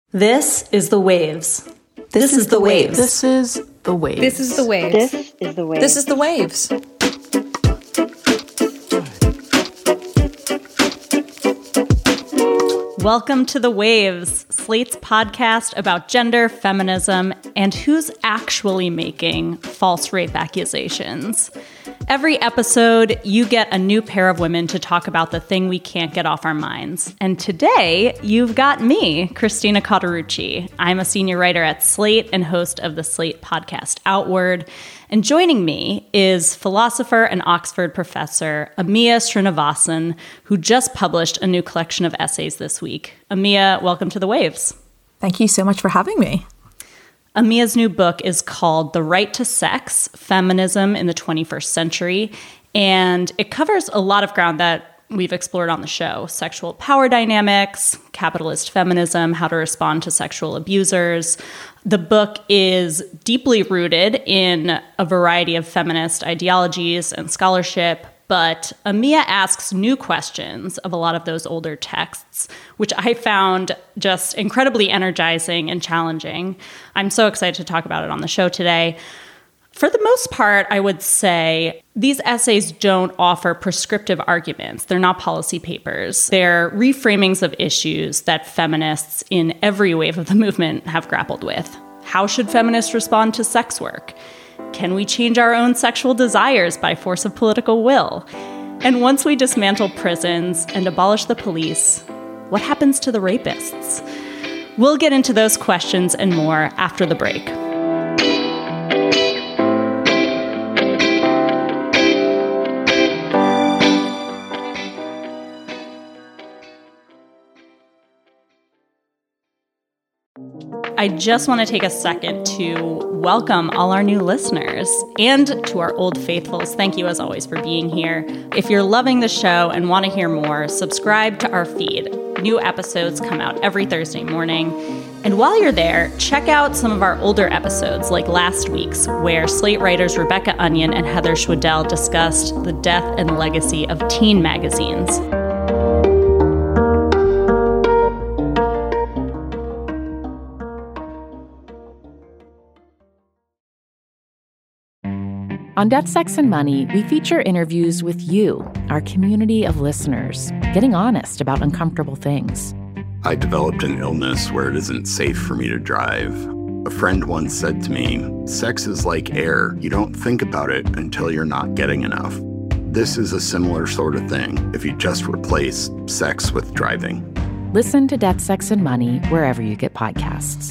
This is The Waves. This is The Waves. This is The Waves. This is The Waves. This is The Waves. This is The Waves. Welcome to The Waves, Slate's podcast about gender, feminism, and who's actually making false rape accusations. Every episode, you get a new pair of women to talk about the thing we can't get off our minds. And today, you've got me, Christina Cauterucci. I'm a senior writer at Slate and host of the Slate podcast Outward. And joining me is philosopher and Oxford professor Amiya Srinivasan, who just published a new collection of essays this week. Amiya, welcome to The Waves. Thank you so much for having me. Amiya's new book is called The Right to Sex, Feminism in the 21st Century, and it covers a lot of ground that we've explored on the show: sexual power dynamics, capitalist feminism, how to respond to sexual abusers. The book is deeply rooted in a variety of feminist ideologies and scholarship, but Amiya asks new questions of a lot of those older texts, which I found just incredibly energizing and challenging. I'm so excited to talk about it on the show today. For the most part, I would say these essays don't offer prescriptive arguments. They're not policy papers. They're reframings of issues that feminists in every wave of the movement have grappled with. How should feminists respond to sex work? Can we change our own sexual desires by force of political will? And once we dismantle prisons and abolish the police, what happens to the rapists? We'll get into those questions and more after the break. I just want to take a second to welcome all our new listeners and to our old faithfuls. Thank you, as always, for being here. If you're loving the show and want to hear more, subscribe to our feed. New episodes come out every Thursday morning. And while you're there, check out some of our older episodes, like last week's, where Slate writers Rebecca Onion and Heather Schwedel discussed the death and legacy of teen magazines. On Death, Sex, and Money, we feature interviews with you, our community of listeners, getting honest about uncomfortable things. I developed an illness where it isn't safe for me to drive. A friend once said to me, "Sex is like air. You don't think about it until you're not getting enough." This is a similar sort of thing if you just replace sex with driving. Listen to Death, Sex, and Money wherever you get podcasts.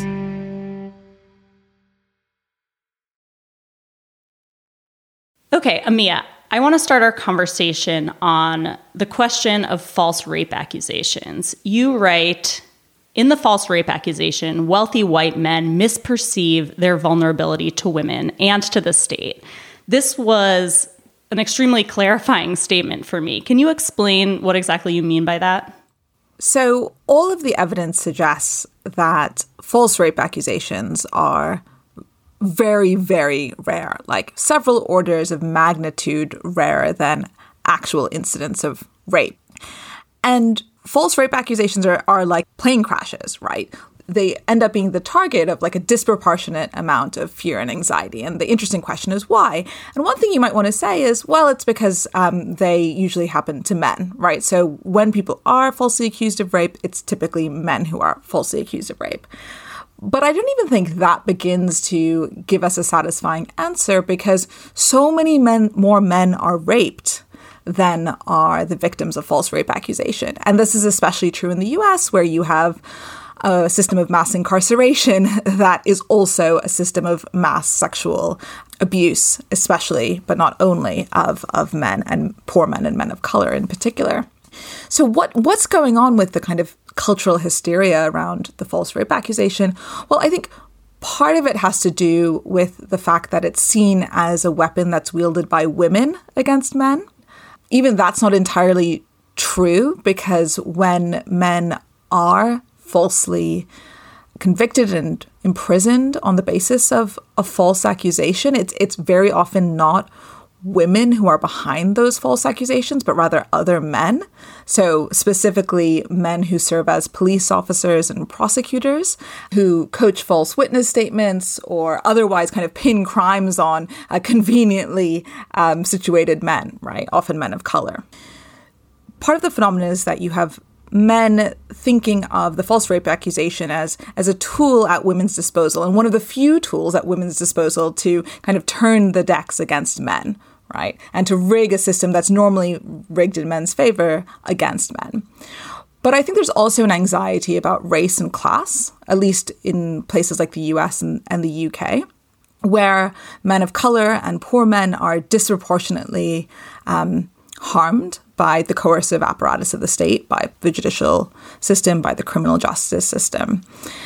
Okay, Amiya, I want to start our conversation on the question of false rape accusations. You write, in the false rape accusation, wealthy white men misperceive their vulnerability to women and to the state. This was an extremely clarifying statement for me. Can you explain what exactly you mean by that? So all of the evidence suggests that false rape accusations are very, very rare, like several orders of magnitude rarer than actual incidents of rape. And false rape accusations are like plane crashes, right? They end up being the target of like a disproportionate amount of fear and anxiety. And the interesting question is why? And one thing you might want to say is, well, it's because they usually happen to men, right? So when people are falsely accused of rape, it's typically men who are falsely accused of rape. But I don't even think that begins to give us a satisfying answer, because so many more men are raped than are the victims of false rape accusation. And this is especially true in the US, where you have a system of mass incarceration that is also a system of mass sexual abuse, especially, but not only, of men, and poor men and men of color in particular. So what's going on with the kind of cultural hysteria around the false rape accusation? Well, I think part of it has to do with the fact that it's seen as a weapon that's wielded by women against men. Even that's not entirely true, because when men are falsely convicted and imprisoned on the basis of a false accusation, it's very often not women who are behind those false accusations, but rather other men. So specifically men who serve as police officers and prosecutors who coach false witness statements or otherwise kind of pin crimes on conveniently situated men, right? Often men of color. Part of the phenomenon is that you have men thinking of the false rape accusation as a tool at women's disposal, and one of the few tools at women's disposal to kind of turn the decks against men, right? And to rig a system that's normally rigged in men's favor against men. But I think there's also an anxiety about race and class, at least in places like the US and the UK, where men of color and poor men are disproportionately harmed by the coercive apparatus of the state, by the judicial system, by the criminal justice system.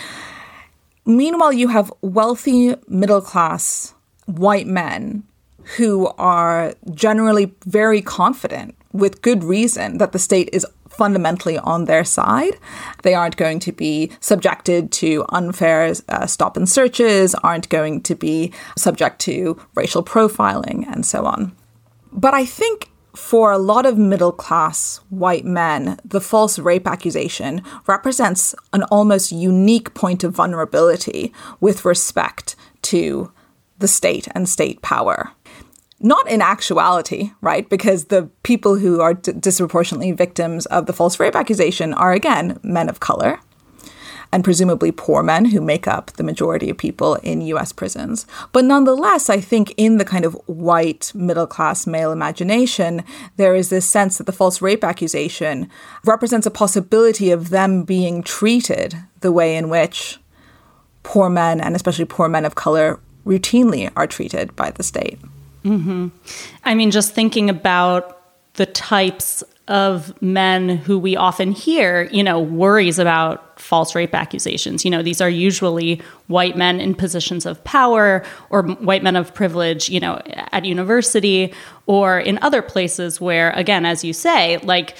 Meanwhile, you have wealthy, middle-class white men who are generally very confident, with good reason, that the state is fundamentally on their side. They aren't going to be subjected to unfair stop and searches, aren't going to be subject to racial profiling, and so on. But I think for a lot of middle-class white men, the false rape accusation represents an almost unique point of vulnerability with respect to the state and state power. Not in actuality, right? Because the people who are disproportionately victims of the false rape accusation are, again, men of color, and presumably poor men who make up the majority of people in US prisons. But nonetheless, I think in the kind of white middle-class male imagination, there is this sense that the false rape accusation represents a possibility of them being treated the way in which poor men, and especially poor men of color, routinely are treated by the state. Mm-hmm. I mean, just thinking about the types of men who we often hear, worries about false rape accusations. These are usually white men in positions of power or white men of privilege, at university or in other places where, again, as you say,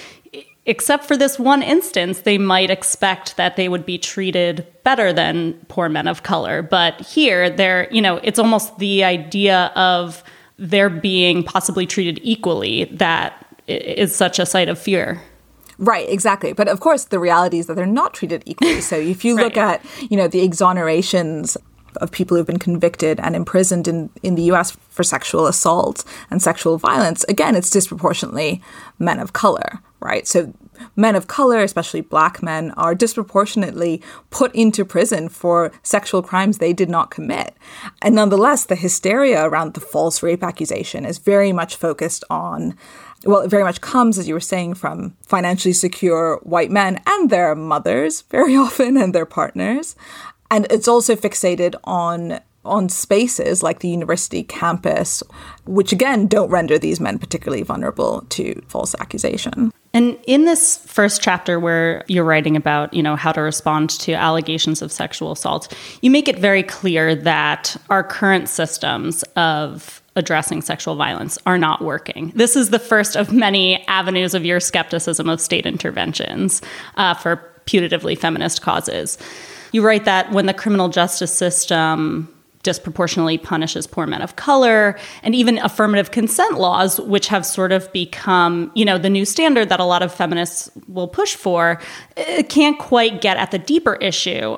except for this one instance, they might expect that they would be treated better than poor men of color. But here, it's almost the idea of they're being possibly treated equally that is such a site of fear. Right, exactly. But of course, the reality is that they're not treated equally. So if you look at, the exonerations of people who've been convicted and imprisoned in the US for sexual assault and sexual violence, again, it's disproportionately men of color, right? So men of color, especially Black men, are disproportionately put into prison for sexual crimes they did not commit. And nonetheless, the hysteria around the false rape accusation is very much focused on, well, it very much comes, as you were saying, from financially secure white men and their mothers very often and their partners. And it's also fixated on spaces like the university campus, which again don't render these men particularly vulnerable to false accusation. And in this first chapter where you're writing about, how to respond to allegations of sexual assault, you make it very clear that our current systems of addressing sexual violence are not working. This is the first of many avenues of your skepticism of state interventions for putatively feminist causes. You write that when the criminal justice system disproportionately punishes poor men of color, and even affirmative consent laws, which have sort of become, the new standard that a lot of feminists will push for, it can't quite get at the deeper issue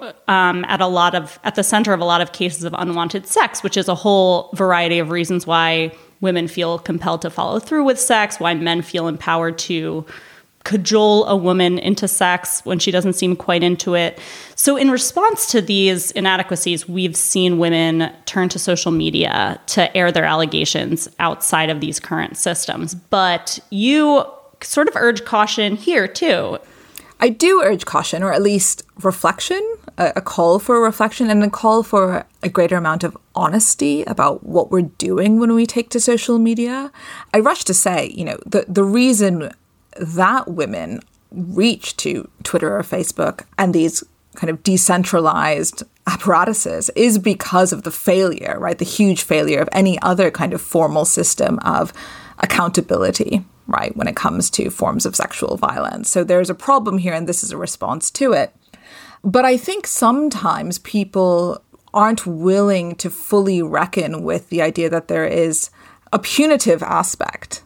at the center of a lot of cases of unwanted sex, which is a whole variety of reasons why women feel compelled to follow through with sex, why men feel empowered to cajole a woman into sex when she doesn't seem quite into it. So in response to these inadequacies, we've seen women turn to social media to air their allegations outside of these current systems. But you sort of urge caution here, too. I do urge caution, or at least reflection, a call for reflection and a call for a greater amount of honesty about what we're doing when we take to social media. I rush to say, the reason that women reach to Twitter or Facebook and these kind of decentralized apparatuses is because of the failure, right? The huge failure of any other kind of formal system of accountability, right? When it comes to forms of sexual violence. So there's a problem here, and this is a response to it. But I think sometimes people aren't willing to fully reckon with the idea that there is a punitive aspect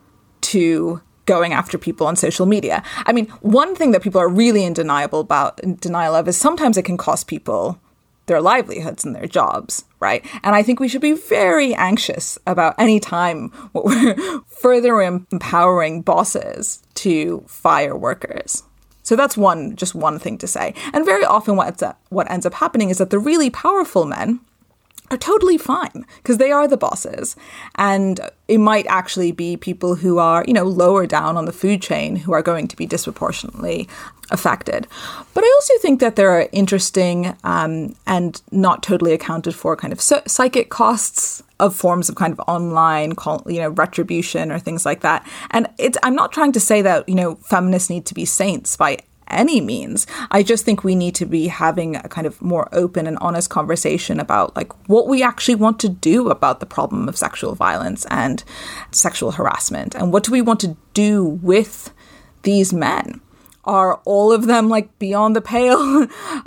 to going after people on social media. I mean, one thing that people are really in denial of is sometimes it can cost people their livelihoods and their jobs, right? And I think we should be very anxious about any time we're further empowering bosses to fire workers. So that's just one thing to say. And very often what ends up happening is that the really powerful men are totally fine because they are the bosses. And it might actually be people who are, lower down on the food chain who are going to be disproportionately affected. But I also think that there are interesting and not totally accounted for kind of psychic costs of forms of kind of online, retribution or things like that. And I'm not trying to say that, feminists need to be saints by any means. I just think we need to be having a kind of more open and honest conversation about like what we actually want to do about the problem of sexual violence and sexual harassment. And what do we want to do with these men? Are all of them like beyond the pale?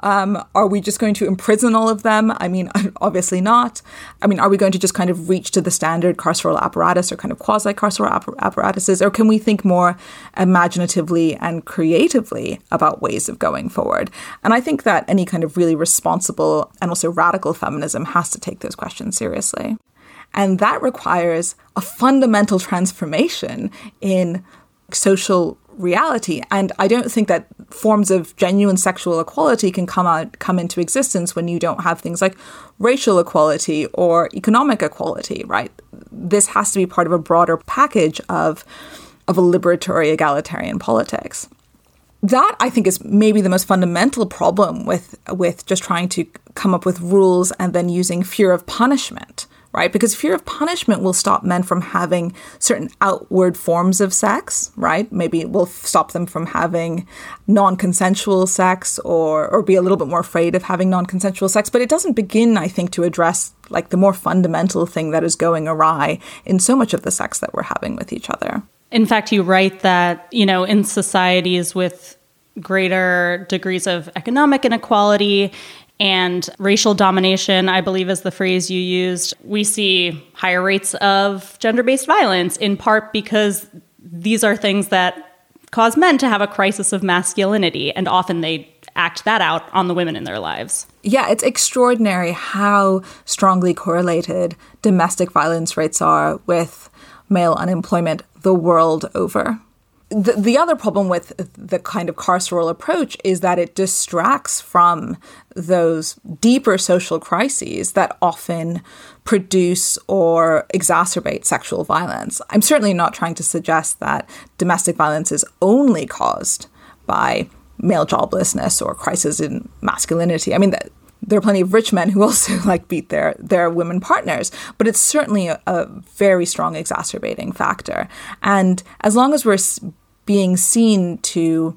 Are we just going to imprison all of them? I mean, obviously not. I mean, are we going to just kind of reach to the standard carceral apparatus or kind of quasi-carceral apparatuses? Or can we think more imaginatively and creatively about ways of going forward? And I think that any kind of really responsible and also radical feminism has to take those questions seriously. And that requires a fundamental transformation in social reality. And I don't think that forms of genuine sexual equality can come into existence when you don't have things like racial equality or economic equality, right? This has to be part of a broader package of a liberatory egalitarian politics. That, I think, is maybe the most fundamental problem with just trying to come up with rules and then using fear of punishment, right? Because fear of punishment will stop men from having certain outward forms of sex, right? Maybe it will stop them from having non-consensual sex or be a little bit more afraid of having non-consensual sex. But it doesn't begin, I think, to address like the more fundamental thing that is going awry in so much of the sex that we're having with each other. In fact, you write that, in societies with greater degrees of economic inequality and racial domination, I believe is the phrase you used, we see higher rates of gender-based violence, in part because these are things that cause men to have a crisis of masculinity, and often they act that out on the women in their lives. Yeah, it's extraordinary how strongly correlated domestic violence rates are with male unemployment the world over. The other problem with the kind of carceral approach is that it distracts from those deeper social crises that often produce or exacerbate sexual violence. I'm certainly not trying to suggest that domestic violence is only caused by male joblessness or crisis in masculinity. I mean, there are plenty of rich men who also beat their women partners, but it's certainly a very strong exacerbating factor. And as long as we're being seen to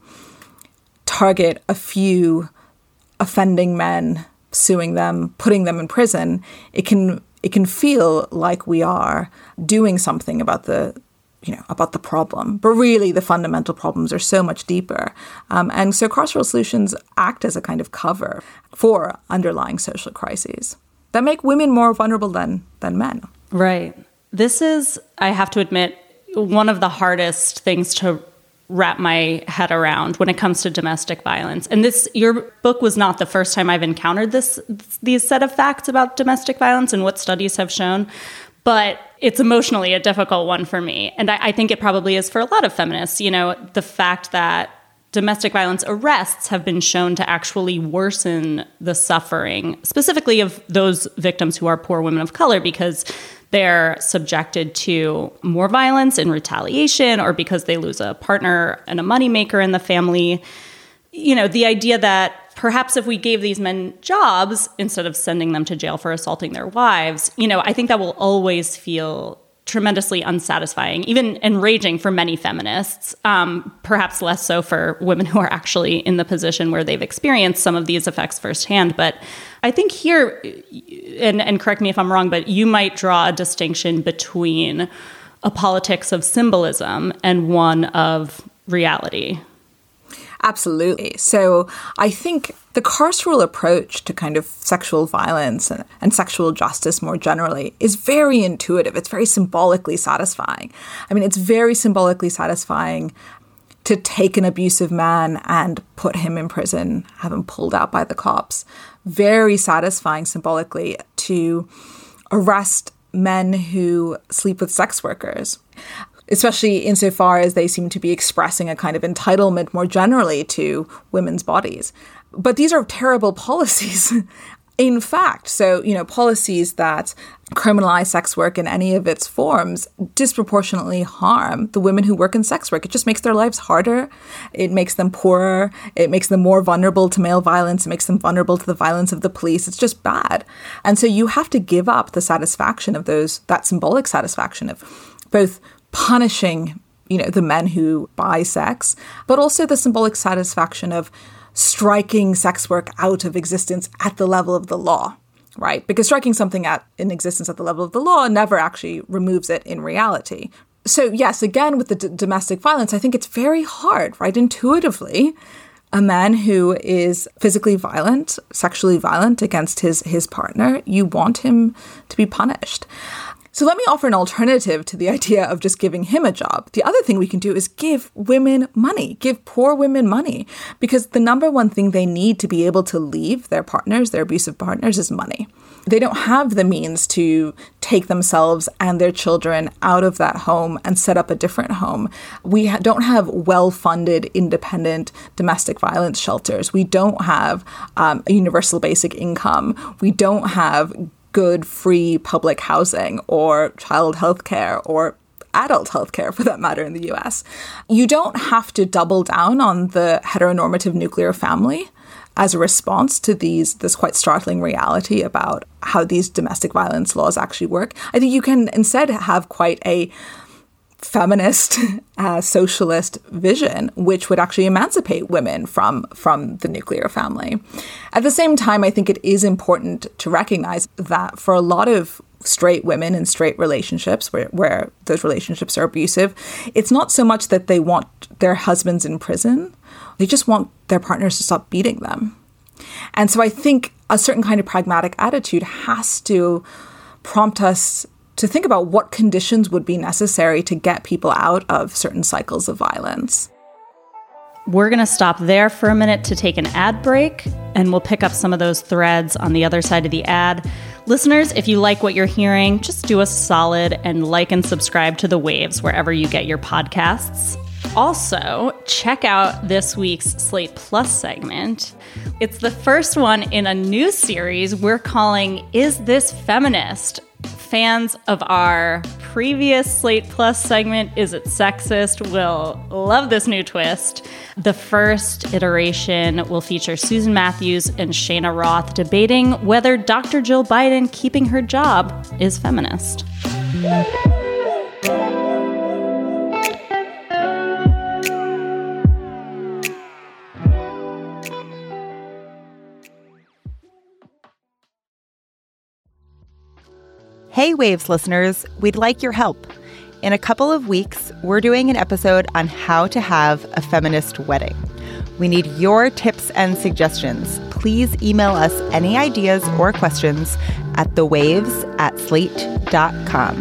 target a few offending men, suing them, putting them in prison, it can feel like we are doing something about the problem. But really, the fundamental problems are so much deeper. And so carceral solutions act as a kind of cover for underlying social crises that make women more vulnerable than men. Right. This is, I have to admit, one of the hardest things to wrap my head around when it comes to domestic violence. And your book was not the first time I've encountered these set of facts about domestic violence and what studies have shown, but it's emotionally a difficult one for me. And I think it probably is for a lot of feminists. The fact that domestic violence arrests have been shown to actually worsen the suffering, specifically of those victims who are poor women of color, because they're subjected to more violence in retaliation or because they lose a partner and a moneymaker in the family. The idea that perhaps if we gave these men jobs instead of sending them to jail for assaulting their wives, I think that will always feel tremendously unsatisfying, even enraging for many feminists, perhaps less so for women who are actually in the position where they've experienced some of these effects firsthand. But I think here, and correct me if I'm wrong, but you might draw a distinction between a politics of symbolism and one of reality. Absolutely. So I think the carceral approach to kind of sexual violence and sexual justice more generally is very intuitive. It's very symbolically satisfying. I mean, it's very symbolically satisfying to take an abusive man and put him in prison, have him pulled out by the cops. Very satisfying symbolically to arrest men who sleep with sex workers, especially insofar as they seem to be expressing a kind of entitlement more generally to women's bodies. But these are terrible policies, in fact. So, policies that criminalize sex work in any of its forms disproportionately harm the women who work in sex work. It just makes their lives harder. It makes them poorer. It makes them more vulnerable to male violence. It makes them vulnerable to the violence of the police. It's just bad. And so you have to give up the satisfaction of that symbolic satisfaction of both punishing, the men who buy sex, but also the symbolic satisfaction of striking sex work out of existence at the level of the law. Right? Because striking something in existence at the level of the law never actually removes it in reality. So yes, again, with the domestic violence, I think it's very hard, right? Intuitively, a man who is physically violent, sexually violent against his partner, you want him to be punished. So let me offer an alternative to the idea of just giving him a job. The other thing we can do is give women money, give poor women money, because the number one thing they need to be able to leave their partners, their abusive partners, is money. They don't have the means to take themselves and their children out of that home and set up a different home. We don't have well-funded, independent domestic violence shelters. We don't have a universal basic income. We don't have good, free public housing or child health care or adult health care, for that matter, in the US. You don't have to double down on the heteronormative nuclear family as a response to this quite startling reality about how these domestic violence laws actually work. I think you can instead have quite a feminist, socialist vision, which would actually emancipate women from the nuclear family. At the same time, I think it is important to recognize that for a lot of straight women in straight relationships where those relationships are abusive, it's not so much that they want their husbands in prison. They just want their partners to stop beating them. And so I think a certain kind of pragmatic attitude has to prompt us to think about what conditions would be necessary to get people out of certain cycles of violence. We're going to stop there for a minute to take an ad break, and we'll pick up some of those threads on the other side of the ad. Listeners, if you like what you're hearing, just do us a solid and like and subscribe to The Waves wherever you get your podcasts. Also, check out this week's Slate Plus segment. It's the first one in a new series we're calling Is This Feminist? Fans of our previous Slate Plus segment, Is It Sexist?, will love this new twist. The first iteration will feature Susan Matthews and Shayna Roth debating whether Dr. Jill Biden keeping her job is feminist. Hey Waves listeners, we'd like your help. In a couple of weeks, we're doing an episode on how to have a feminist wedding. We need your tips and suggestions. Please email us any ideas or questions at thewaves@slate.com.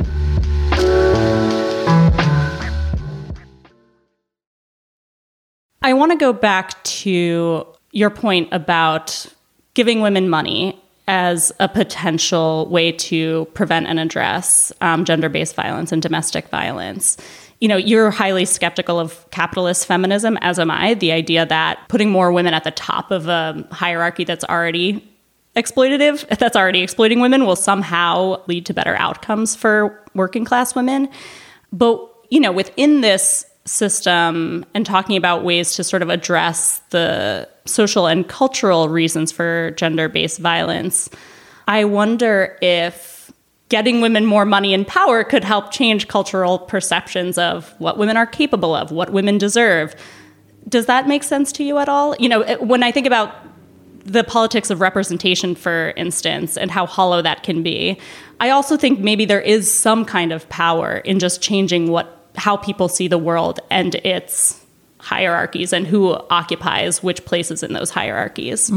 I want to go back to your point about giving women money as a potential way to prevent and address gender-based violence and domestic violence. You know, you're highly skeptical of capitalist feminism, as am I. The idea that putting more women at the top of a hierarchy that's already exploitative, that's already exploiting women, will somehow lead to better outcomes for working class women. But, you know, within this system and talking about ways to sort of address the social and cultural reasons for gender-based violence, I wonder if getting women more money and power could help change cultural perceptions of what women are capable of, what women deserve. Does that make sense to you at all? You know, when I think about the politics of representation, for instance, and how hollow that can be, I also think maybe there is some kind of power in just changing how people see the world and its hierarchies and who occupies which places in those hierarchies.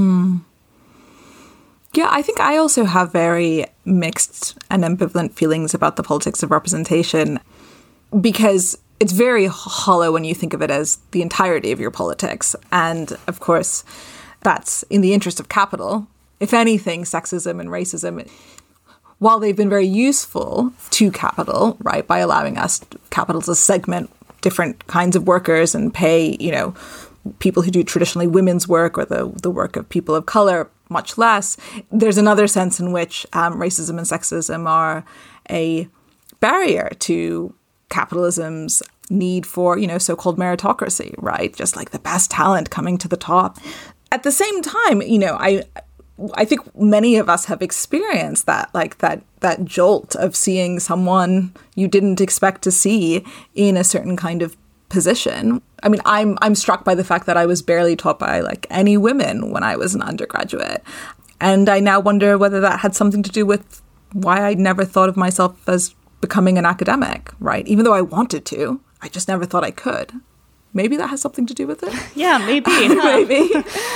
Yeah, I think I also have very mixed and ambivalent feelings about the politics of representation, because it's very hollow when you think of it as the entirety of your politics. And of course, that's in the interest of capital. If anything, sexism and racism, while they've been very useful to capital, right, by allowing us capital to segment different kinds of workers and pay, people who do traditionally women's work or the work of people of color much less, there's another sense in which racism and sexism are a barrier to capitalism's need for, so-called meritocracy, right? Just like the best talent coming to the top. At the same time, I think many of us have experienced that, like that jolt of seeing someone you didn't expect to see in a certain kind of position. I mean, I'm struck by the fact that I was barely taught by like any women when I was an undergraduate. And I now wonder whether that had something to do with why I never thought of myself as becoming an academic, right? Even though I wanted to, I just never thought I could. Maybe that has something to do with it. Yeah, maybe. Maybe.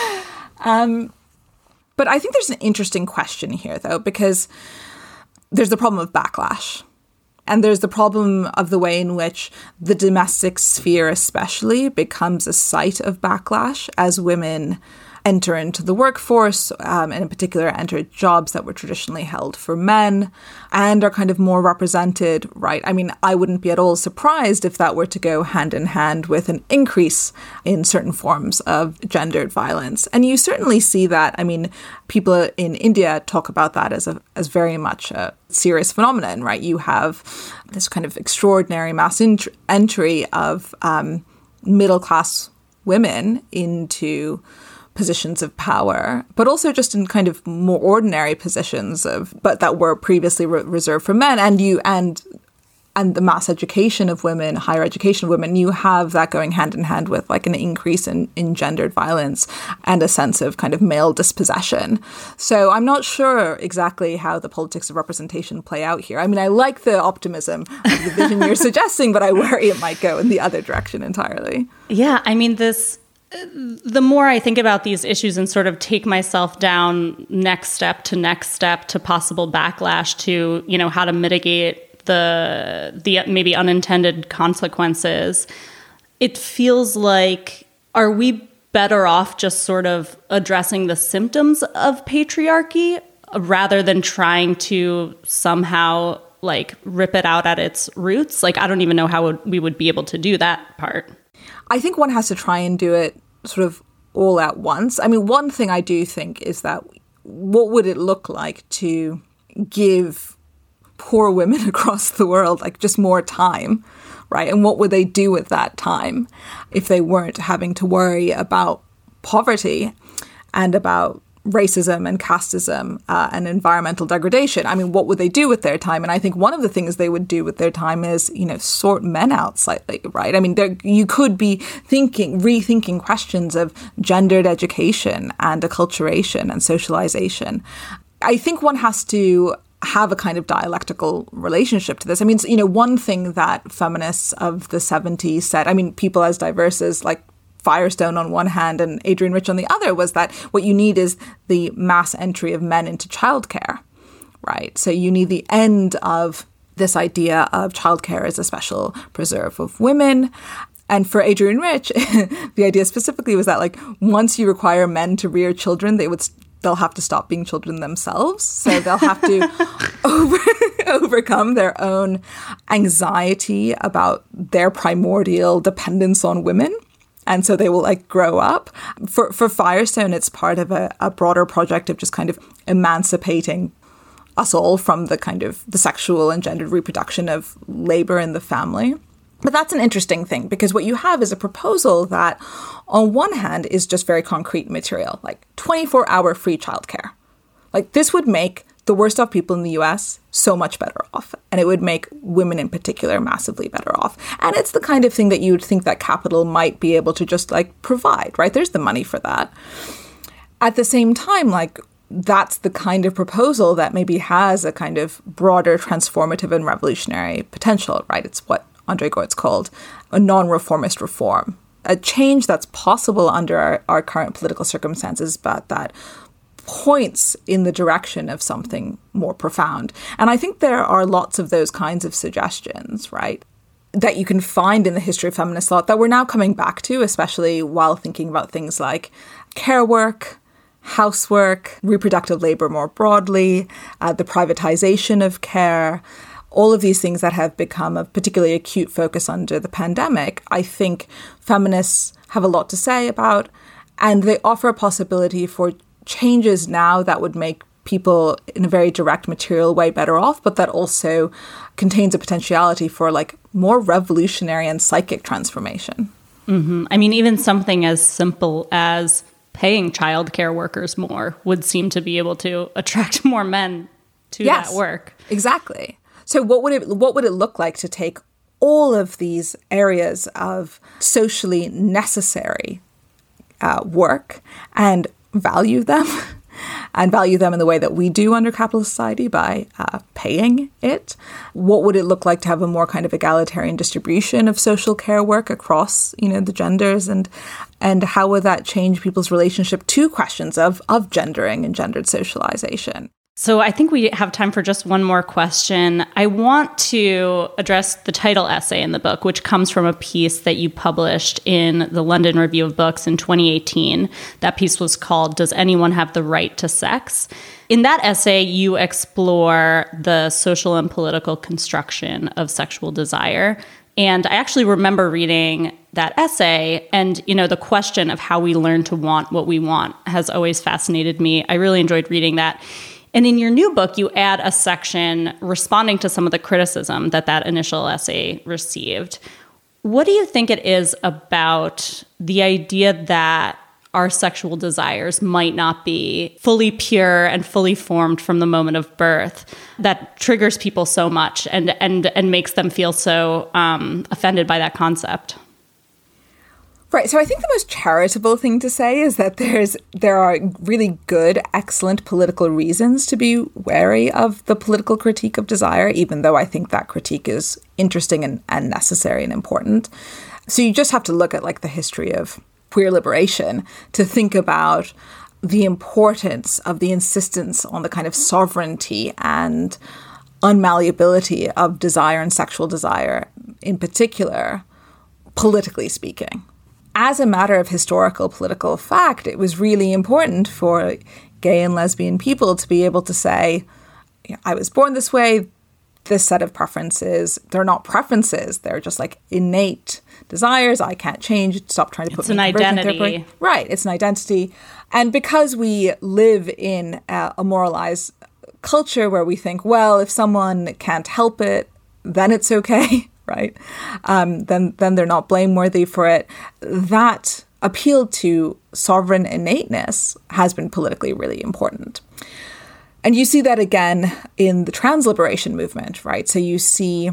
But I think there's an interesting question here, though, because there's the problem of backlash. And there's the problem of the way in which the domestic sphere especially becomes a site of backlash as women enter into the workforce, and in particular enter jobs that were traditionally held for men and are kind of more represented, right? I mean, I wouldn't be at all surprised if that were to go hand in hand with an increase in certain forms of gendered violence. And you certainly see that. I mean, people in India talk about that as very much a serious phenomenon, right? You have this kind of extraordinary mass entry of middle-class women into positions of power, but also just in kind of more ordinary positions but that were previously reserved for men. And the mass education of women, higher education of women, you have that going hand in hand with like an increase in gendered violence and a sense of kind of male dispossession. So I'm not sure exactly how the politics of representation play out here. I mean, I like the optimism of the vision you're suggesting, but I worry it might go in the other direction entirely. Yeah, I mean, the more I think about these issues and sort of take myself down next step to possible backlash to, how to mitigate the maybe unintended consequences, it feels like, are we better off just sort of addressing the symptoms of patriarchy rather than trying to somehow like rip it out at its roots? Like, I don't even know how we would be able to do that part. I think one has to try and do it sort of all at once. I mean, one thing I do think is that what would it look like to give poor women across the world like just more time, right? And what would they do with that time if they weren't having to worry about poverty and about racism and casteism and environmental degradation? I mean, what would they do with their time? And I think one of the things they would do with their time is, sort men out slightly, right? I mean, you could be rethinking questions of gendered education and acculturation and socialization. I think one has to have a kind of dialectical relationship to this. I mean, one thing that feminists of the 70s said, I mean, people as diverse as like Firestone on one hand and Adrienne Rich on the other, was that what you need is the mass entry of men into childcare, right? So you need the end of this idea of childcare as a special preserve of women. And for Adrienne Rich, the idea specifically was that like once you require men to rear children, they'll have to stop being children themselves. So they'll have to overcome their own anxiety about their primordial dependence on women. And so they will like grow up. For Firestone, it's part of a broader project of just kind of emancipating us all from the kind of the sexual and gendered reproduction of labor in the family. But that's an interesting thing, because what you have is a proposal that on one hand is just very concrete material, like 24-hour free childcare. Like this would make the worst off people in the US so much better off. And it would make women in particular massively better off. And it's the kind of thing that you would think that capital might be able to just like provide, right? There's the money for that. At the same time, like that's the kind of proposal that maybe has a kind of broader transformative and revolutionary potential, right? It's what Andre Gortz called a non-reformist reform, a change that's possible under our current political circumstances, but that points in the direction of something more profound. And I think there are lots of those kinds of suggestions, right, that you can find in the history of feminist thought that we're now coming back to, especially while thinking about things like care work, housework, reproductive labor more broadly, the privatization of care, all of these things that have become a particularly acute focus under the pandemic. I think feminists have a lot to say about, and they offer a possibility for changes now that would make people in a very direct material way better off, but that also contains a potentiality for like more revolutionary and psychic transformation. Mm-hmm. I mean, even something as simple as paying childcare workers more would seem to be able to attract more men to that work. Exactly. So what would it look like to take all of these areas of socially necessary work and value them, and value them in the way that we do under capitalist society by paying it? What would it look like to have a more kind of egalitarian distribution of social care work across, the genders, and how would that change people's relationship to questions of gendering and gendered socialization? So I think we have time for just one more question. I want to address the title essay in the book, which comes from a piece that you published in the London Review of Books in 2018. That piece was called, "Does Anyone Have the Right to Sex?" In that essay, you explore the social and political construction of sexual desire. And I actually remember reading that essay, and, the question of how we learn to want what we want has always fascinated me. I really enjoyed reading that. And in your new book, you add a section responding to some of the criticism that initial essay received. What do you think it is about the idea that our sexual desires might not be fully pure and fully formed from the moment of birth that triggers people so much and makes them feel so offended by that concept? Right. So I think the most charitable thing to say is that there are really good, excellent political reasons to be wary of the political critique of desire, even though I think that critique is interesting and necessary and important. So you just have to look at like the history of queer liberation to think about the importance of the insistence on the kind of sovereignty and unmalleability of desire and sexual desire in particular, politically speaking. As a matter of historical political fact, it was really important for gay and lesbian people to be able to say, I was born this way, this set of preferences, they're not preferences, they're just like innate desires, I can't change, stop trying to put me in conversion therapy. It's an identity. Right, it's an identity. And because we live in a moralized culture where we think, well, if someone can't help it, then it's okay. Right? Then they're not blameworthy for it. That appeal to sovereign innateness has been politically really important. And you see that again in the trans liberation movement, right? So you see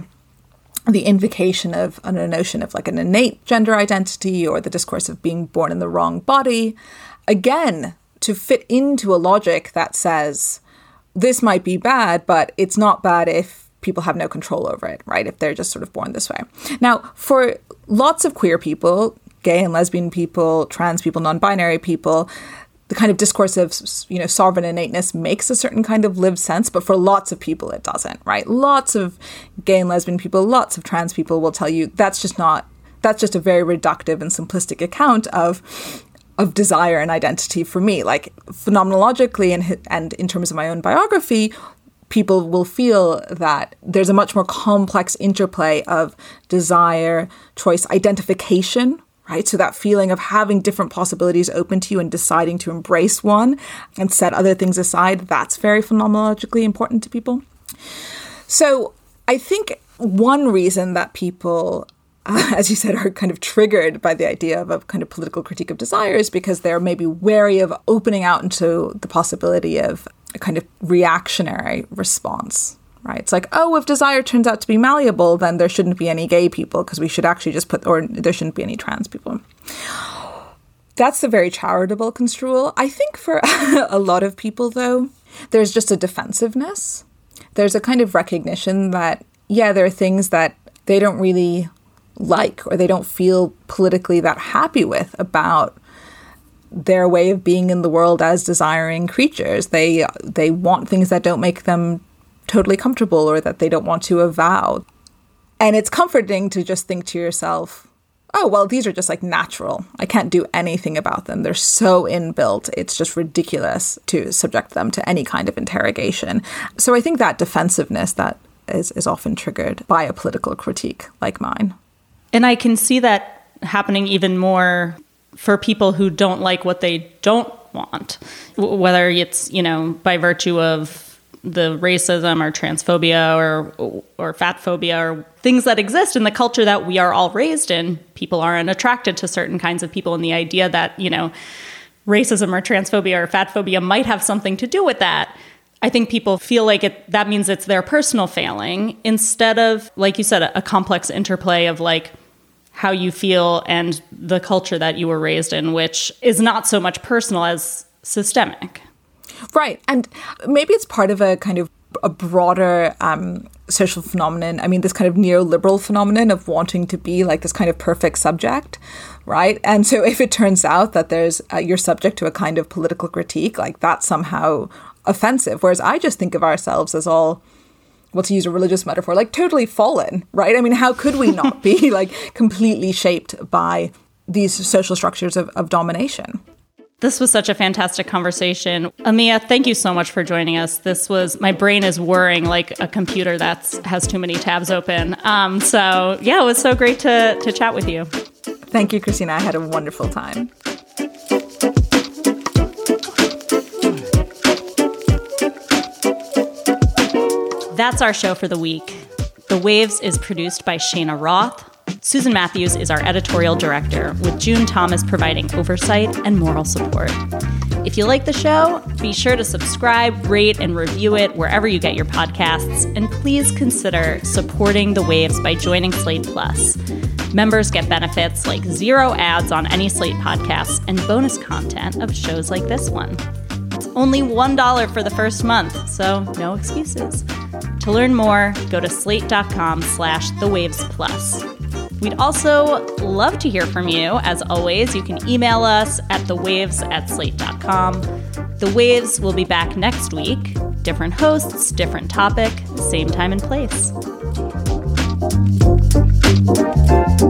the invocation of a notion of like an innate gender identity or the discourse of being born in the wrong body, again, to fit into a logic that says this might be bad, but it's not bad if people have no control over it, right? If they're just sort of born this way. Now, for lots of queer people, gay and lesbian people, trans people, non-binary people, the kind of discourse of, sovereign innateness makes a certain kind of lived sense, but for lots of people it doesn't, right? Lots of gay and lesbian people, lots of trans people will tell you that's just a very reductive and simplistic account of desire and identity for me. Like phenomenologically and in terms of my own biography, people will feel that there's a much more complex interplay of desire, choice, identification, right? So that feeling of having different possibilities open to you and deciding to embrace one and set other things aside, that's very phenomenologically important to people. So I think one reason that people, as you said, are kind of triggered by the idea of a kind of political critique of desire is because they're maybe wary of opening out into the possibility of a kind of reactionary response, right? It's like, oh, if desire turns out to be malleable, then there shouldn't be any gay people because we should actually just or there shouldn't be any trans people. That's the very charitable construal. I think for a lot of people, though, there's just a defensiveness. There's a kind of recognition that, yeah, there are things that they don't really like or they don't feel politically that happy with about their way of being in the world as desiring creatures. They want things that don't make them totally comfortable or that they don't want to avow. And it's comforting to just think to yourself, oh, well, these are just like natural. I can't do anything about them. They're so inbuilt. It's just ridiculous to subject them to any kind of interrogation. So I think that defensiveness that is often triggered by a political critique like mine. And I can see that happening even more for people who don't like what they don't want, whether it's, by virtue of the racism or transphobia or fat phobia or things that exist in the culture that we are all raised in. People aren't attracted to certain kinds of people, and the idea that, racism or transphobia or fat phobia might have something to do with that. I think people feel like that means it's their personal failing instead of, like you said, a complex interplay of like how you feel and the culture that you were raised in, which is not so much personal as systemic. Right. And maybe it's part of a kind of a broader social phenomenon. I mean, this kind of neoliberal phenomenon of wanting to be like this kind of perfect subject, right? And so if it turns out that you're subject to a kind of political critique, like that's somehow offensive. Whereas I just think of ourselves as all, well, to use a religious metaphor, like totally fallen, right? I mean, how could we not be like completely shaped by these social structures of domination? This was such a fantastic conversation. Amia, thank you so much for joining us. My brain is whirring like a computer that has too many tabs open. So yeah, it was so great to chat with you. Thank you, Christina. I had a wonderful time. That's our show for the week. The Waves is produced by Shayna Roth. Susan Matthews is our editorial director, with June Thomas providing oversight and moral support. If you like the show, be sure to subscribe, rate, and review it wherever you get your podcasts. And please consider supporting The Waves by joining Slate Plus. Members get benefits like 0 ads on any Slate podcasts and bonus content of shows like this one. It's only $1 for the first month, so no excuses. To learn more, go to slate.com/thewavesplus. We'd also love to hear from you. As always, you can email us at thewaves@slate.com. The Waves will be back next week. Different hosts, different topic, same time and place.